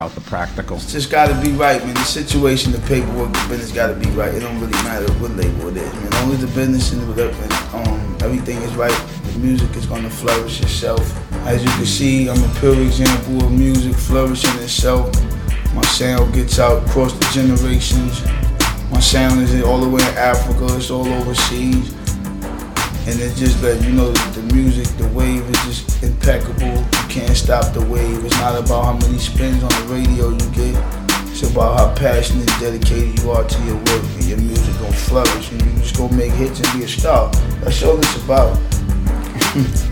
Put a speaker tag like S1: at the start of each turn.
S1: Out the practical.
S2: It's just gotta be right, man. The situation, the paperwork, the business gotta be right. It don't really matter what label it is, man. As long as the business and everything is right, the music is gonna flourish itself. As you can see, I'm a pure example of music flourishing itself. My sound gets out across the generations. My sound is all the way in Africa, it's all overseas. And it's just that, you know, the music, the wave is just impeccable. You can't stop the wave. It's not about how many spins on the radio you get. It's about how passionate and dedicated you are to your work, and your music gonna flourish, and you just go make hits and be a star. That's all it's about.